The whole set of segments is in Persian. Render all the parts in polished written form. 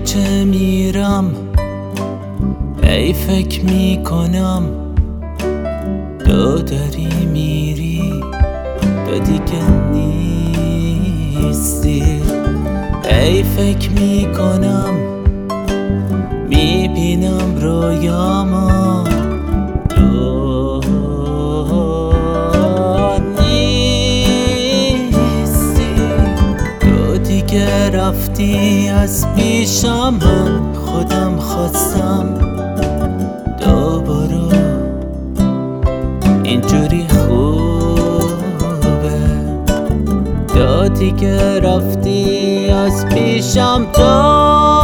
کوچه میرم ای فکر میکنم تو داری میری تو دیگه نیستی. ای فکر میکنم میبینم رویامو تو نیستی. تو دیگه رفتی از پیشم، من خودم خواستم دوباره اینجوری خوبه. تو دیگه رفتی از پیشم تو.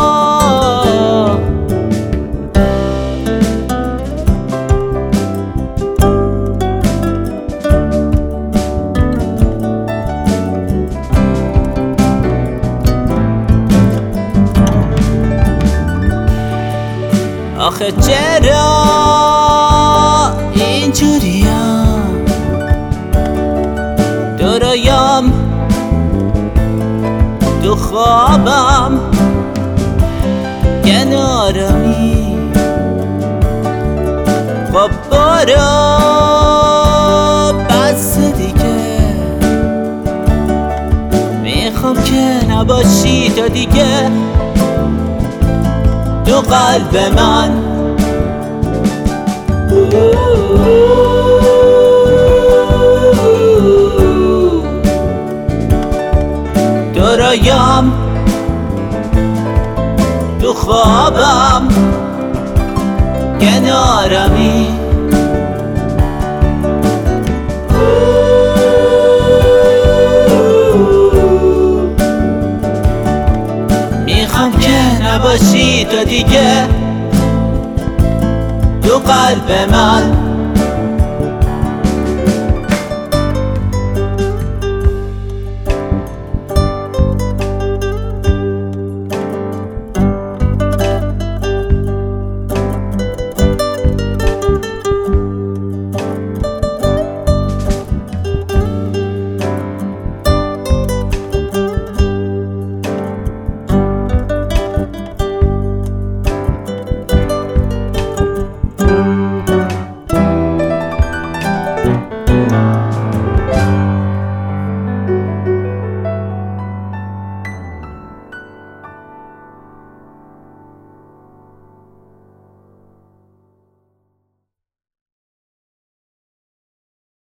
آخه چرا اینجوریم؟ تو رویام تو خوابم کنارمی. خب برو بس دیگه، میخوام که نباشی تو دیگه تو قلب من. تو رویام تو خوابم کنارمی. میخوام که نباشی تو دیگه تو قلب من.